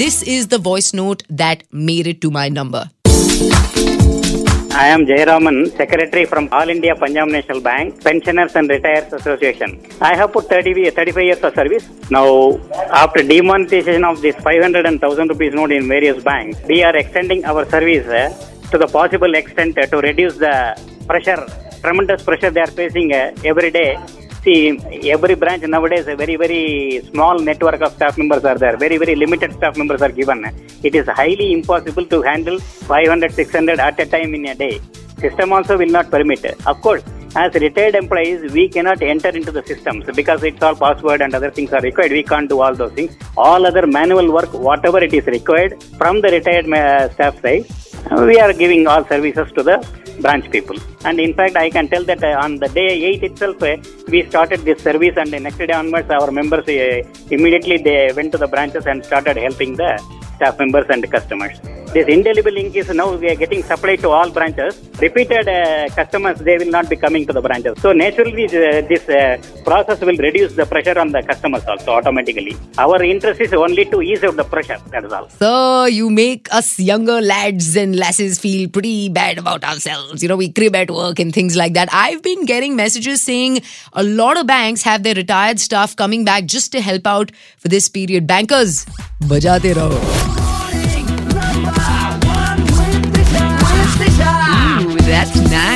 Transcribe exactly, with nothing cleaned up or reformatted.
this is the voice note that made it to my number. I am Jayaraman, Secretary from All India Punjab National Bank, Pensioners and Retirees Association. I have put thirty, thirty-five years of service. Now, after demonetization of this five hundred and one thousand rupees note in various banks, we are extending our service uh, to the possible extent uh, to reduce the pressure, tremendous pressure they are facing uh, every day. See, every branch nowadays, a very, very small network of staff members are there. Very, very limited staff members are given. It is highly impossible to handle five hundred, six hundred at a time in a day. System also will not permit. Of course, as retired employees, we cannot enter into the systems because it's all password and other things are required. We can't do all those things. All other manual work, whatever it is required from the retired uh, staff side, we are giving all services to the branch people. And in fact, I can tell that uh, on the day eight itself, uh, we started this service, and the next day onwards, our members uh, immediately they went to the branches and started helping the staff members and customers. This indelible ink is now we are getting supplied to all branches. Repeated uh, customers, they will not be coming to the branches. So naturally, uh, this uh, process will reduce the pressure on the customers also automatically. Our interest is only to ease out the pressure, that is all. So you make us younger lads and lasses feel pretty bad about ourselves. You know, we crib at work and things like that. I've been getting messages saying a lot of banks have their retired staff coming back just to help out for this period. Bankers, bajate raho. Ooh, that's nice.